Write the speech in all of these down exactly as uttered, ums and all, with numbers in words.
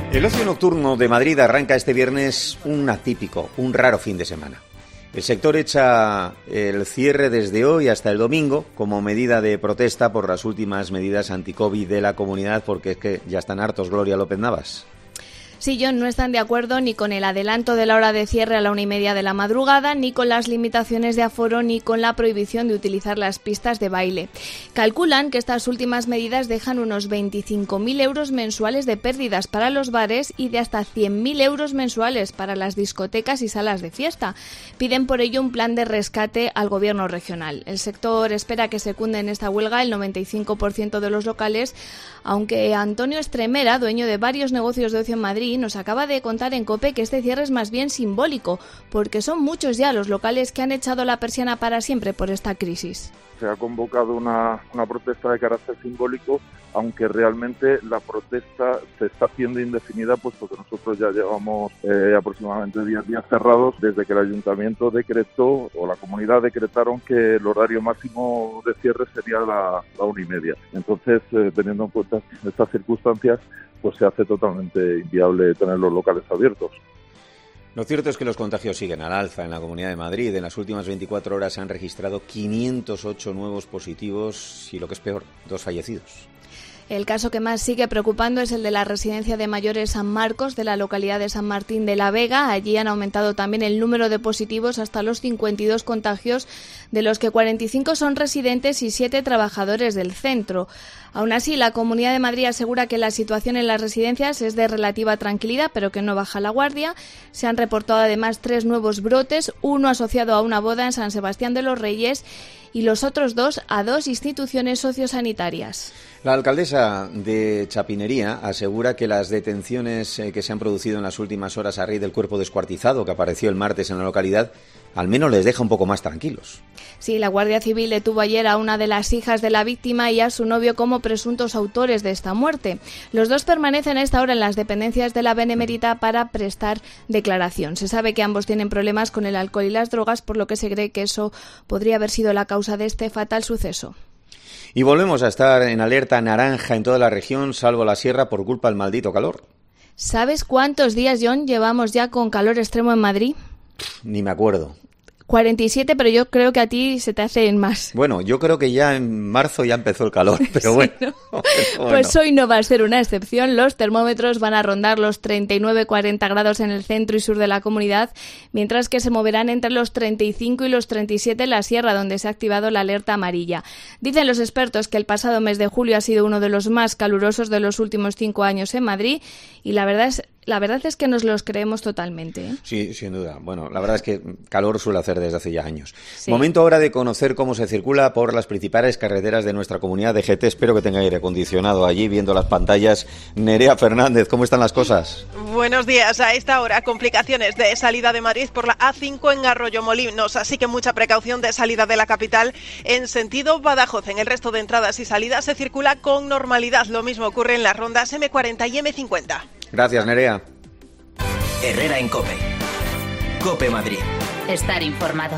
El ocio nocturno de Madrid arranca este viernes un atípico, un raro fin de semana. El sector echa el cierre desde hoy hasta el domingo como medida de protesta por las últimas medidas anti-COVID de la comunidad, porque es que ya están hartos, Gloria López Navas. Sí, John, no están de acuerdo ni con el adelanto de la hora de cierre a la una y media de la madrugada, ni con las limitaciones de aforo, ni con la prohibición de utilizar las pistas de baile. Calculan que estas últimas medidas dejan unos veinticinco mil euros mensuales de pérdidas para los bares y de hasta cien mil euros mensuales para las discotecas y salas de fiesta. Piden por ello un plan de rescate al gobierno regional. El sector espera que secunde en esta huelga el noventa y cinco por ciento de los locales, aunque Antonio Estremera, dueño de varios negocios de ocio en Madrid, nos acaba de contar en COPE que este cierre es más bien simbólico, porque son muchos ya los locales que han echado la persiana para siempre por esta crisis. Se ha convocado una, una protesta de carácter simbólico, aunque realmente la protesta se está haciendo indefinida, puesto que nosotros ya llevamos eh, aproximadamente diez días cerrados desde que el ayuntamiento decretó, o la comunidad decretaron, que el horario máximo de cierre sería la, la una y media. Entonces, eh, teniendo en cuenta estas circunstancias, pues se hace totalmente inviable tener los locales abiertos. Lo cierto es que los contagios siguen al alza en la Comunidad de Madrid. En las últimas veinticuatro horas se han registrado quinientos ocho nuevos positivos y, lo que es peor, dos fallecidos. El caso que más sigue preocupando es el de la residencia de mayores San Marcos, de la localidad de San Martín de la Vega. Allí han aumentado también el número de positivos hasta los cincuenta y dos contagios, de los que cuarenta y cinco son residentes y siete trabajadores del centro. Aún así, la Comunidad de Madrid asegura que la situación en las residencias es de relativa tranquilidad, pero que no baja la guardia. Se han reportado además tres nuevos brotes, uno asociado a una boda en San Sebastián de los Reyes y los otros dos a dos instituciones sociosanitarias. La alcaldesa de Chapinería asegura que las detenciones que se han producido en las últimas horas a raíz del cuerpo descuartizado que apareció el martes en la localidad al menos les deja un poco más tranquilos. Sí, la Guardia Civil detuvo ayer a una de las hijas de la víctima y a su novio como presuntos autores de esta muerte. Los dos permanecen a esta hora en las dependencias de la Benemérita para prestar declaración. Se sabe que ambos tienen problemas con el alcohol y las drogas, por lo que se cree que eso podría haber sido la causa de este fatal suceso. Y volvemos a estar en alerta naranja en toda la región, salvo la sierra, por culpa del maldito calor. ¿Sabes cuántos días, John, llevamos ya con calor extremo en Madrid? Ni me acuerdo. cuarenta y siete, pero yo creo que a ti se te hacen más. Bueno, yo creo que ya en marzo ya empezó el calor, pero bueno. Sí, ¿no? bueno. Pues hoy no va a ser una excepción. Los termómetros van a rondar los treinta y nueve a cuarenta grados en el centro y sur de la comunidad, mientras que se moverán entre los treinta y cinco y los treinta y siete en la sierra, donde se ha activado la alerta amarilla. Dicen los expertos que el pasado mes de julio ha sido uno de los más calurosos de los últimos cinco años en Madrid, y la verdad es La verdad es que nos los creemos totalmente, ¿eh? Sí, sin duda. Bueno, la verdad es que calor suele hacer desde hace ya años. Sí. Momento ahora de conocer cómo se circula por las principales carreteras de nuestra comunidad de G T. Espero que tenga aire acondicionado allí viendo las pantallas. Nerea Fernández, ¿cómo están las cosas? Buenos días. A esta hora, complicaciones de salida de Madrid por la A cinco en Arroyomolinos, así que mucha precaución de salida de la capital en sentido Badajoz. En el resto de entradas y salidas se circula con normalidad. Lo mismo ocurre en las rondas eme cuarenta y eme cincuenta. Gracias, Nerea. Herrera en COPE. COPE Madrid. Estar informado.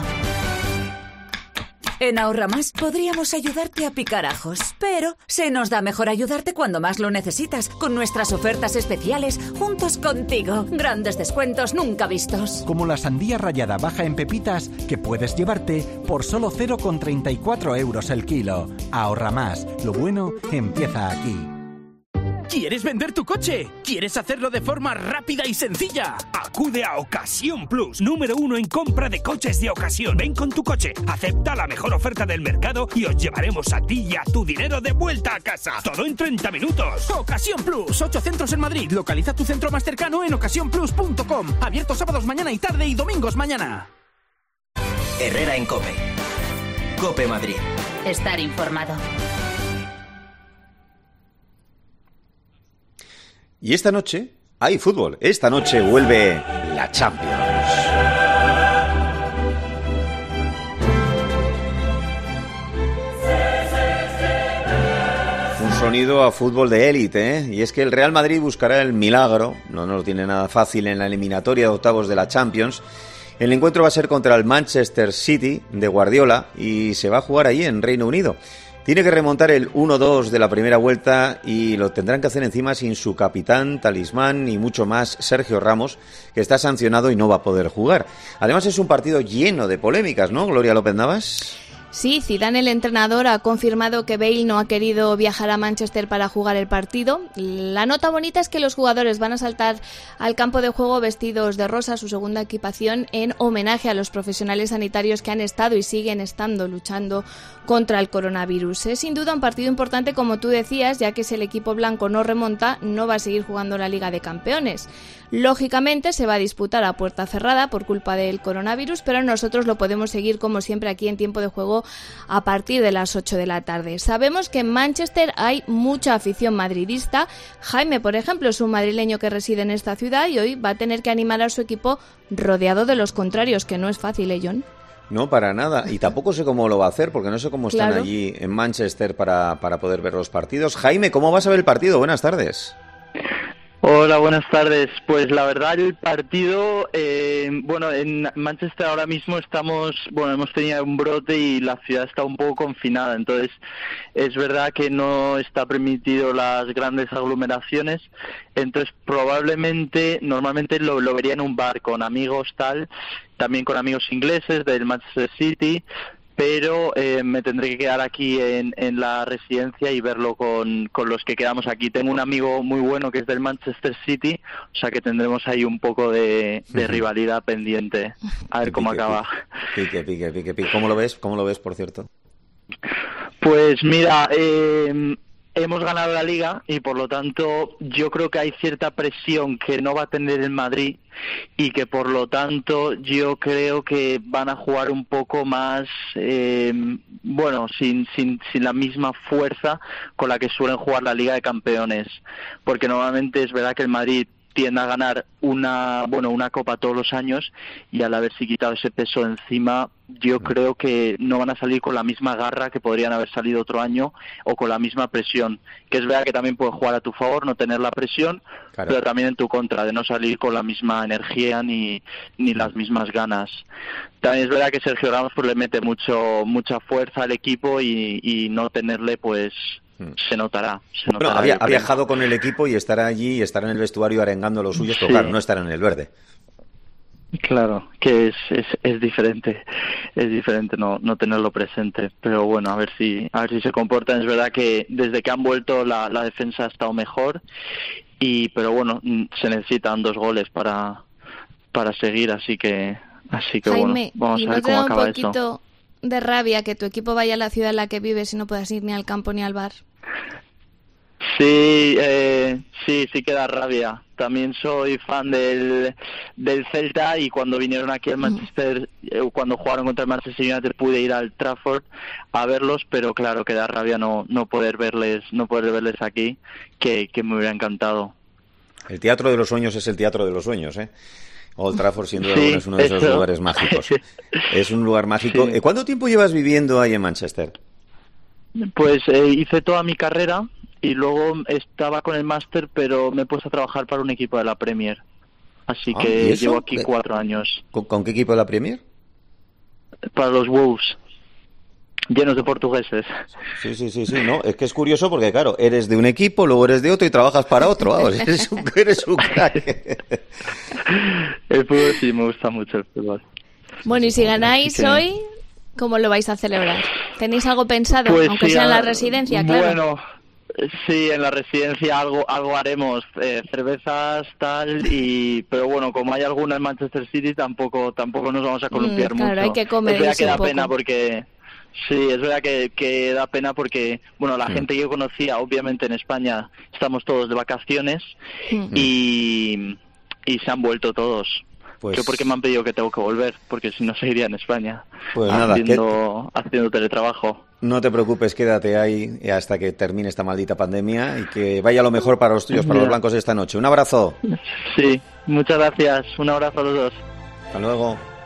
En Ahorra Más podríamos ayudarte a picar ajos, pero se nos da mejor ayudarte cuando más lo necesitas, con nuestras ofertas especiales juntos contigo. Grandes descuentos nunca vistos. Como la sandía rallada baja en pepitas que puedes llevarte por solo cero coma treinta y cuatro euros el kilo. Ahorra Más. Lo bueno empieza aquí. ¿Quieres vender tu coche? ¿Quieres hacerlo de forma rápida y sencilla? Acude a Ocasión Plus, número uno en compra de coches de ocasión. Ven con tu coche, acepta la mejor oferta del mercado y os llevaremos a ti y a tu dinero de vuelta a casa. Todo en treinta minutos. Ocasión Plus, ocho centros en Madrid. Localiza tu centro más cercano en ocasión plus punto com. Abierto sábados mañana y tarde y domingos mañana. Herrera en COPE. COPE Madrid. Estar informado. Y esta noche hay fútbol. Esta noche vuelve la Champions. Un sonido a fútbol de élite, ¿eh? Y es que el Real Madrid buscará el milagro. No, no lo tiene nada fácil en la eliminatoria de octavos de la Champions. El encuentro va a ser contra el Manchester City de Guardiola y se va a jugar allí en Reino Unido. Tiene que remontar el uno dos de la primera vuelta y lo tendrán que hacer encima sin su capitán, talismán y mucho más, Sergio Ramos, que está sancionado y no va a poder jugar. Además es un partido lleno de polémicas, ¿no, Gloria López Navas? Sí, Zidane, el entrenador, ha confirmado que Bale no ha querido viajar a Manchester para jugar el partido. La nota bonita es que los jugadores van a saltar al campo de juego vestidos de rosa, su segunda equipación, en homenaje a los profesionales sanitarios que han estado y siguen estando luchando contra el coronavirus. Es sin duda un partido importante, como tú decías, ya que si el equipo blanco no remonta, no va a seguir jugando la Liga de Campeones. Lógicamente se va a disputar a puerta cerrada por culpa del coronavirus, pero nosotros lo podemos seguir como siempre aquí en Tiempo de Juego a partir de las ocho de la tarde. Sabemos que en Manchester hay mucha afición madridista. Jaime, por ejemplo, es un madrileño que reside en esta ciudad y hoy va a tener que animar a su equipo rodeado de los contrarios, que no es fácil, ¿eh, John? No, para nada. Y tampoco sé cómo lo va a hacer, porque no sé cómo están Claro. allí en Manchester para, para poder ver los partidos. Jaime, ¿cómo vas a ver el partido? Buenas tardes. Hola, buenas tardes. Pues la verdad el partido, eh, bueno, en Manchester ahora mismo estamos, bueno, hemos tenido un brote y la ciudad está un poco confinada, entonces es verdad que no está permitido las grandes aglomeraciones, entonces probablemente, normalmente lo, lo vería en un bar con amigos tal, también con amigos ingleses del Manchester City, pero eh, me tendré que quedar aquí en, en la residencia y verlo con, con los que quedamos aquí. Tengo un amigo muy bueno que es del Manchester City, o sea que tendremos ahí un poco de, de rivalidad pendiente, a ver cómo Pique, acaba. Pique, pique, pique, pique. ¿Cómo lo ves? ¿Cómo lo ves, por cierto? Pues mira, eh, hemos ganado la Liga y por lo tanto yo creo que hay cierta presión que no va a tener el Madrid y que por lo tanto yo creo que van a jugar un poco más, eh, bueno, sin, sin, sin la misma fuerza con la que suelen jugar la Liga de Campeones, porque normalmente es verdad que el Madrid tiende a ganar una, bueno, una copa todos los años y al haberse quitado ese peso encima, yo creo que no van a salir con la misma garra que podrían haber salido otro año o con la misma presión, que es verdad que también puede jugar a tu favor, no tener la presión, claro, pero también en tu contra, de no salir con la misma energía ni, ni las mismas ganas. También es verdad que Sergio Ramos pues le mete mucho mucha fuerza al equipo y, y no tenerle pues se notará. Se notará bueno, había, ha viajado con el equipo y estará allí y estará en el vestuario arengando a los suyos, pero sí, claro, no estará en el verde. Claro, que es, es es diferente, es diferente no no tenerlo presente, pero bueno, a ver si a ver si se comportan. Es verdad que desde que han vuelto la, la defensa ha estado mejor, y pero bueno, se necesitan dos goles para para seguir, así que así que Jaime, bueno, vamos ¿y a no ver te cómo da un acaba poquito eso. de rabia que tu equipo vaya a la ciudad en la que vives y no puedas ir ni al campo ni al bar? Sí, eh, sí, sí que da rabia. También soy fan del, del Celta y cuando vinieron aquí al Manchester, eh, cuando jugaron contra el Manchester United pude ir al Trafford a verlos, pero claro que da rabia no no poder verles no poder verles aquí, que, que me hubiera encantado. El teatro de los sueños es el teatro de los sueños, ¿eh? Old Trafford, sin duda, sí, es uno de esos eso. lugares mágicos. Es un lugar mágico. Sí. ¿Cuánto tiempo llevas viviendo ahí en Manchester? Pues eh, hice toda mi carrera y luego estaba con el máster, pero me he puesto a trabajar para un equipo de la Premier. Así Ah, que ¿y eso? llevo aquí cuatro años. ¿Con, con qué equipo de la Premier? Para los Wolves, llenos de portugueses. Sí, sí, sí, sí, no, es que es curioso porque, claro, eres de un equipo, luego eres de otro y trabajas para otro, vamos, eres un, eres un crack. El fútbol sí, me gusta mucho el fútbol. Bueno, y si ganáis Sí. hoy, ¿cómo lo vais a celebrar? ¿Tenéis algo pensado? Pues Aunque sí, sea en la a- residencia, claro. Bueno, sí, en la residencia algo algo haremos, eh, cervezas, tal, y pero bueno, como hay alguna en Manchester City, tampoco tampoco nos vamos a columpiar Mm, claro, mucho. hay que comer Es verdad que un da poco. pena porque... Sí, es verdad que, que da pena porque, bueno, la Mm. gente que yo conocía, obviamente en España estamos todos de vacaciones Mm. y, y se han vuelto todos. Pues- Yo porque me han pedido que tengo que volver, porque si no seguiría en España Pues nada, haciendo, haciendo teletrabajo. No te preocupes, quédate ahí hasta que termine esta maldita pandemia y que vaya lo mejor para los tuyos, para Ya. los blancos esta noche. Un abrazo. Sí, muchas gracias. Un abrazo a los dos. Hasta luego.